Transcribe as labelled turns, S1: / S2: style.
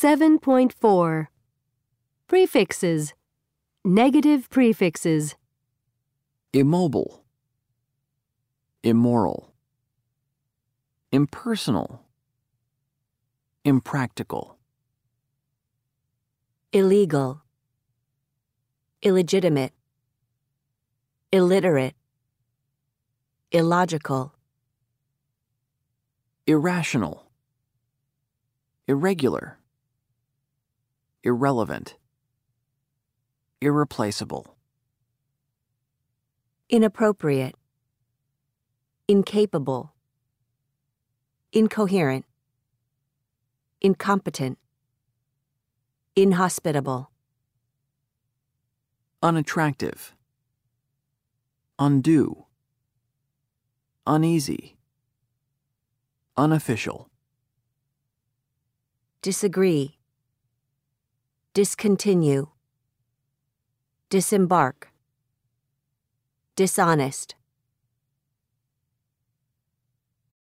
S1: 7.4 Prefixes. Negative prefixes.
S2: Immobile, immoral, impersonal, impractical.
S3: Illegal, illegitimate, illiterate, illogical.
S2: Irrational, irregular, irrelevant, irreplaceable.
S3: Inappropriate, incapable, incoherent, incompetent, inhospitable.
S2: Unattractive, undue, uneasy, unofficial.
S3: Disagree, discontinue, disembark, dishonest.